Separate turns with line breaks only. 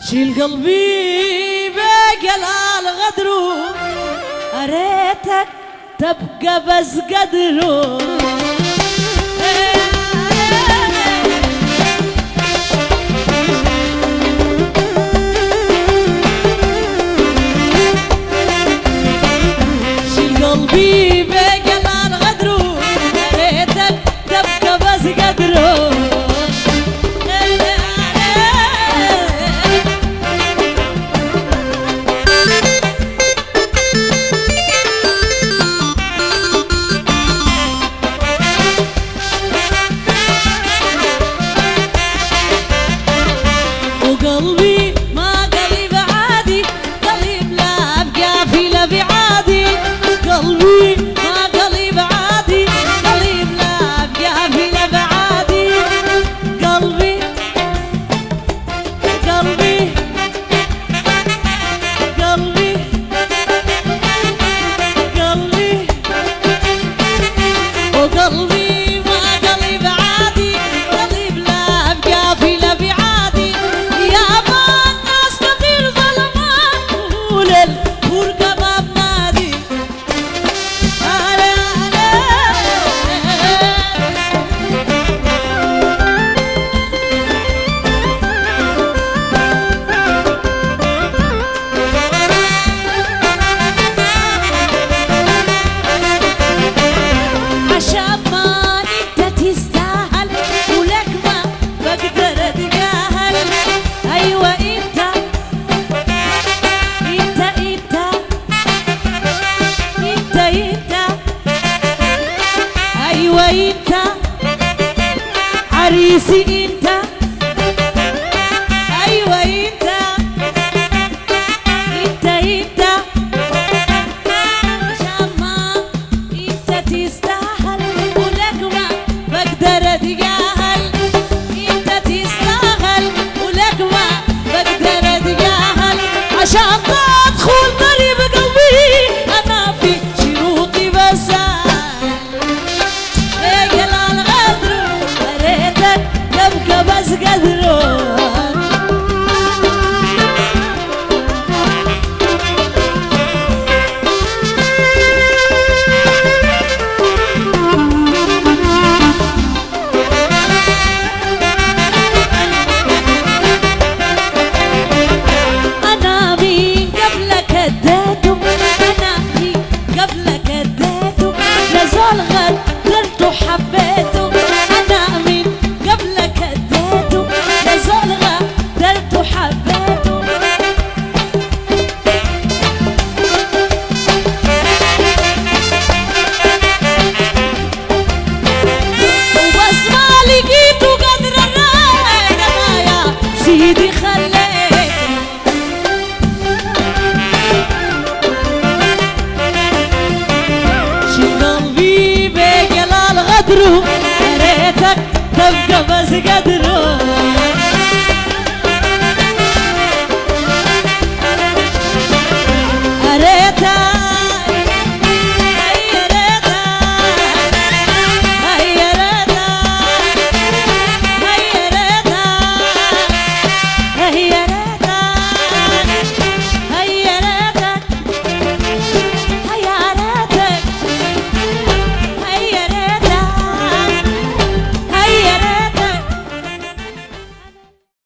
شيل قلبي بقلال غدرو، أريتك تبقى بس قدرو. شيل قلبي بقلال غدرو، أريتك تبقى بس قدرو. وقلبي ما قلب عادي، قلب لا أبقى في لبعادي. قلبي ما قلب عادي، قلب لا أبقى في لبعادي. قلبي قلبي قلبي قلبي وقلبي ما قلب عادي، قلب لا أبقى في لبعادي. أيوة انت عريسي انت.